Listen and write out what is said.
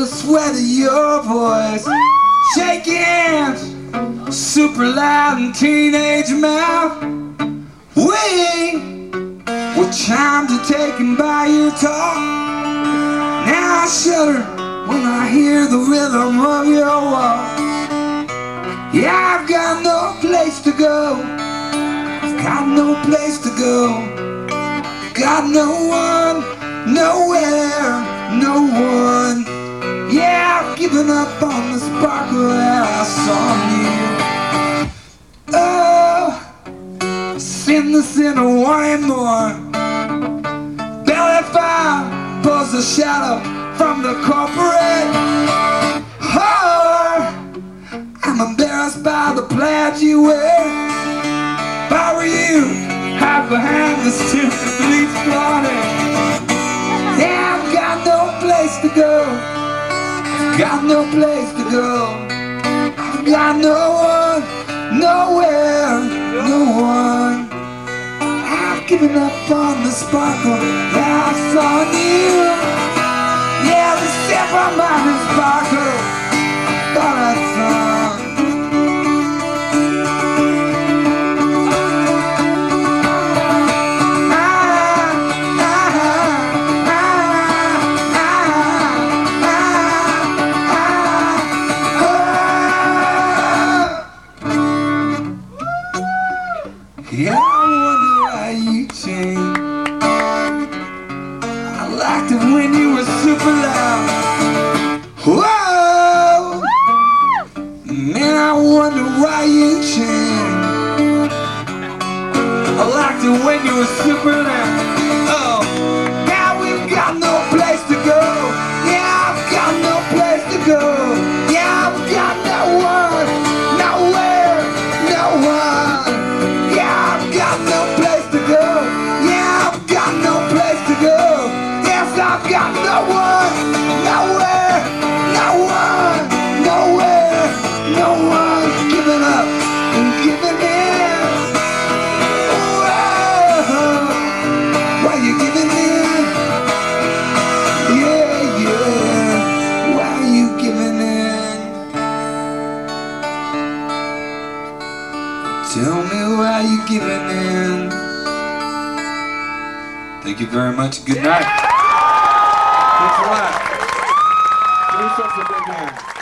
the sweat of your voice, shaking super loud and teenage mouth. We were chimed to taken by your talk. Now I shudder when I hear the rhythm of your walk. Yeah, I've got no place to go. I've got no place to go. Got no one, nowhere, no one. Yeah, I've given up on the sparkle that I saw in you. Oh, sin the sinner wanting more. Belly fire pulls the shadow from the corporate whore. I'm embarrassed by the plaid you wear. If I were you, hide behind the stiff bleach clothing. Yeah, I've got no place to go. I've got no place to go. I've got no one, nowhere, no one. I've given up on the sparkle that I saw in you. Yeah, the silver mountain sparkle that I saw. Yeah, I wonder why you changed. I liked it when you were super loud. Whoa! Man, I wonder why you changed. I liked it when you were super loud. Oh, now we've got no place to go. Yeah, I've got no place to go. Yeah, I've got no one, nowhere, no one. I've got no one, nowhere, no one, nowhere, no one. Giving up and giving in. Whoa, why you giving in? Yeah, yeah, why you giving in? Tell me why you giving in. Thank you very much. Good night. Thanks a lot. Give yourself a big hand.